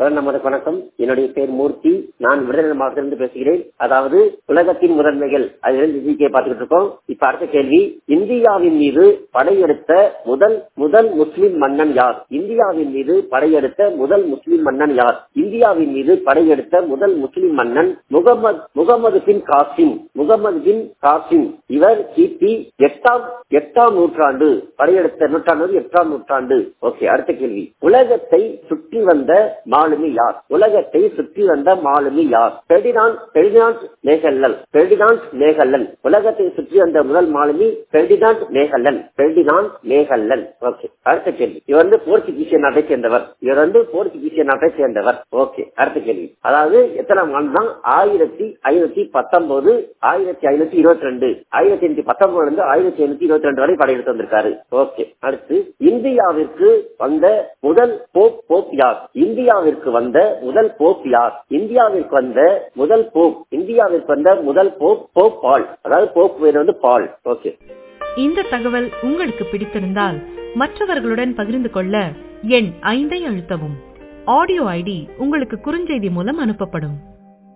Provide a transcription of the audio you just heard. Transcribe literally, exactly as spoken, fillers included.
நமது வணக்கம். என்னுடைய பேர் மூர்த்தி. நான் விருதுநகர் மாவட்டத்திலிருந்து பேசுகிறேன். அதாவது உலகத்தின் முதன்மைகள் அதிலிருந்து பார்த்துக்கிட்டு இருக்கோம். இப்ப அடுத்த கேள்வி, இந்தியாவின் மீது படையெடுத்த முதல் முதல் முஸ்லிம் மன்னன் யார்? இந்தியாவின் மீது படையெடுத்த முதல் முஸ்லிம் மன்னன் யார்? இந்தியாவின் மீது படையெடுத்த முதல் முஸ்லிம் மன்னன் முகமது முகமது பின் காசிம். முகமது பின் காசிம். இவர் கிபி எட்டாம் எட்டாம் நூற்றாண்டு படையெடுத்த நூற்றாண்டு எட்டாம் நூற்றாண்டு. ஓகே, அடுத்த கேள்வி, உலகத்தை சுற்றி வந்த மாலுமி யார்? உலகத்தை சுற்றி வந்த மாலுமி யார்? Ferdinand Ferdinand Magellan. Ferdinand Magellan. உலகத்தை சுற்றி வந்த முதல் மாலுமி Ferdinand Magellan. Ferdinand Magellan. Okay, அடுத்த கேள்வி, இவர் வந்து போர்ச்சுகீசிய நாட்டை சேர்ந்தவர். இவர் வந்து போர்ச்சுகீசிய நாட்டை சேர்ந்தவர். ஓகே, அடுத்த கேள்வி, அதாவது எத்தனாம் ஆண்டு தான்? ஆயிரத்தி ஐநூத்தி பத்தொன்பது ஆயிரத்தி ஐநூத்தி இருபத்தி ரெண்டு ஆயிரத்தி ஐநூத்தி பத்தொன்பதுல இருந்து ஆயிரத்தி ஐநூத்தி இருபத்தி ரெண்டு வரை படையெடுத்து வந்திருக்காரு. ஓகே, அடுத்து இந்தியாவிற்கு வந்த முதல் போப் போப் யார்? இந்தியாவிற்கு வந்த முதல் போப் யார்? இந்தியாவிற்கு வந்த முதல் போப் இந்தியாவிற்கு வந்த முதல் போப் போப் பால். அதாவது போப் பேர் வந்து பால். ஓகே. இந்த தகவல் உங்களுக்கு பிடித்திருந்தால் மற்றவர்களுடன் பகிர்ந்து கொள்ள எண் ஐந்தை அழுத்தவும். ஆடியோ ஐடி உங்களுக்கு குறுஞ்செய்தி மூலம் அனுப்பப்படும்.